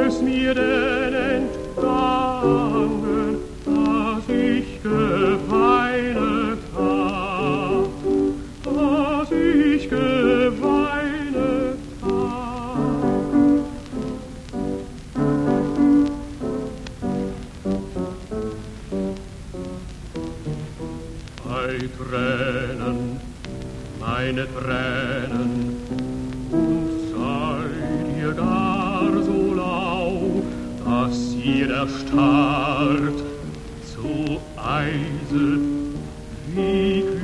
es mir denn entgangen, dass ich geweinet hab, dass ich geweinet hab. Bei Tränen, meine Tränen, und seid ihr gar so lau, dass ihr erstarrt, so eisel wie